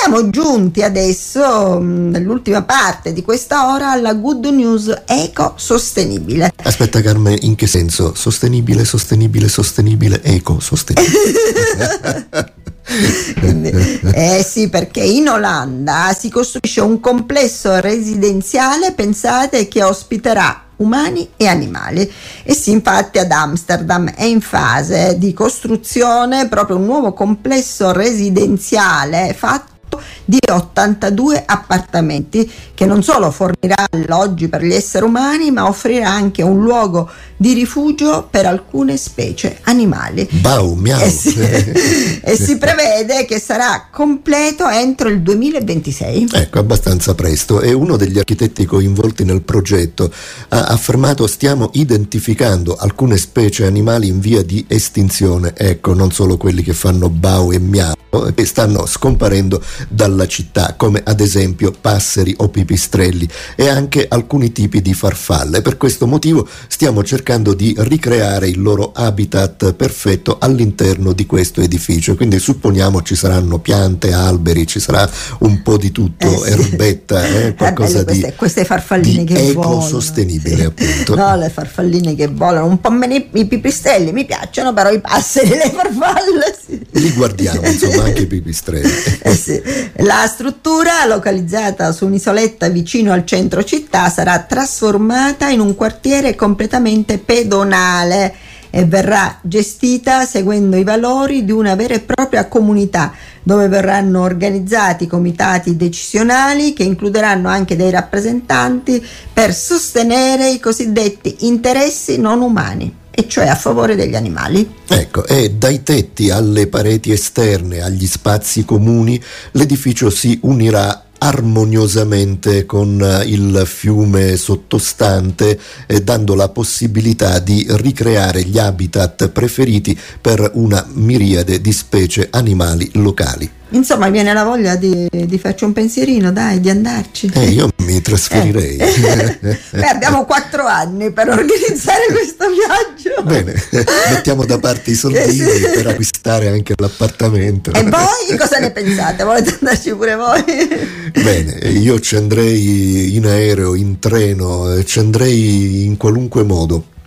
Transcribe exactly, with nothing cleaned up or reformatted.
siamo giunti adesso, nell'ultima parte di questa ora, alla good news ecosostenibile. Aspetta Carmen, in che senso? Sostenibile, sostenibile, sostenibile, ecosostenibile. Eh sì, perché in Olanda si costruisce un complesso residenziale, pensate, che ospiterà umani e animali. E sì, infatti ad Amsterdam è in fase di costruzione proprio un nuovo complesso residenziale fatto di ottantadue appartamenti, che non solo fornirà alloggi per gli esseri umani, ma offrirà anche un luogo di rifugio per alcune specie animali. Bau, miau. E si, e si prevede che sarà completo entro il duemilaventisei. Ecco, abbastanza presto. E uno degli architetti coinvolti nel progetto ha affermato: stiamo identificando alcune specie animali in via di estinzione, ecco, non solo quelli che fanno bau e miau, che stanno scomparendo dalla città, come ad esempio passeri o pipistrelli e anche alcuni tipi di farfalle. Per questo motivo stiamo cercando di ricreare il loro habitat perfetto all'interno di questo edificio, quindi supponiamo ci saranno piante, alberi, ci sarà un po' di tutto, eh sì. erbetta, eh, qualcosa queste, di, queste farfalline di che volano, ecosostenibile, sì. appunto. No, le farfalline che volano, un po' meno i, i pipistrelli mi piacciono, però i passeri e le farfalle sì. li guardiamo, insomma, anche i pipistrelli. Eh sì. La struttura, localizzata su un'isoletta vicino al centro città, sarà trasformata in un quartiere completamente pedonale e verrà gestita seguendo i valori di una vera e propria comunità, dove verranno organizzati comitati decisionali che includeranno anche dei rappresentanti per sostenere i cosiddetti interessi non umani, e cioè a favore degli animali. Ecco, e dai tetti alle pareti esterne, agli spazi comuni, l'edificio si unirà armoniosamente con il fiume sottostante, eh, dando la possibilità di ricreare gli habitat preferiti per una miriade di specie animali locali. Insomma, viene la voglia di, di farci un pensierino, dai, di andarci. Eh, io mi trasferirei. Eh. Beh, abbiamo quattro anni per organizzare questo viaggio. Bene, mettiamo da parte i soldini eh sì. per acquistare anche l'appartamento. E voi cosa ne pensate? Volete andarci pure voi? Bene, io ci andrei in aereo, in treno, ci andrei in qualunque modo.